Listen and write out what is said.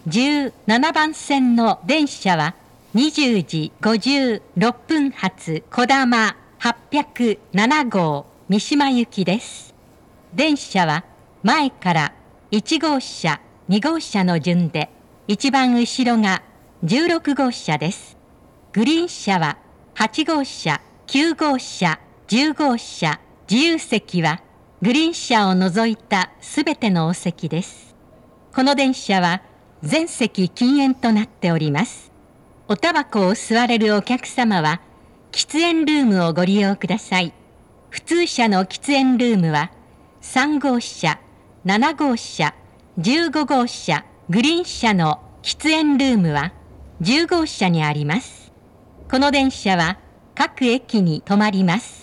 17番線の電車は20時56分発こだま807号三島行きです。電車は前から1号車、2号車の順で、一番後ろが16号車です。グリーン車は8号車、9号車、10号車、自由席はグリーン車を除いたすべてのお席です。この電車は全席禁煙となっております。おタバコを吸われるお客様は喫煙ルームをご利用ください。普通車の喫煙ルームは3号車、7号車、15号車、グリーン車の喫煙ルームは10号車にあります。この電車は各駅に止まります。